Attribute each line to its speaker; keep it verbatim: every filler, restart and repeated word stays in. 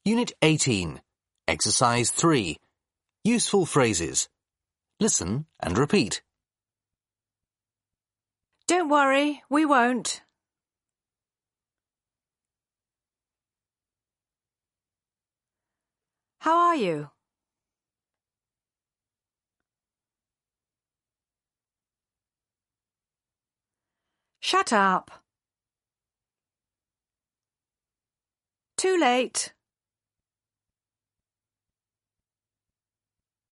Speaker 1: Unit eighteen. Exercise three. Useful phrases. Listen and repeat.
Speaker 2: Don't worry, we won't. How are you? Shut up. Too late.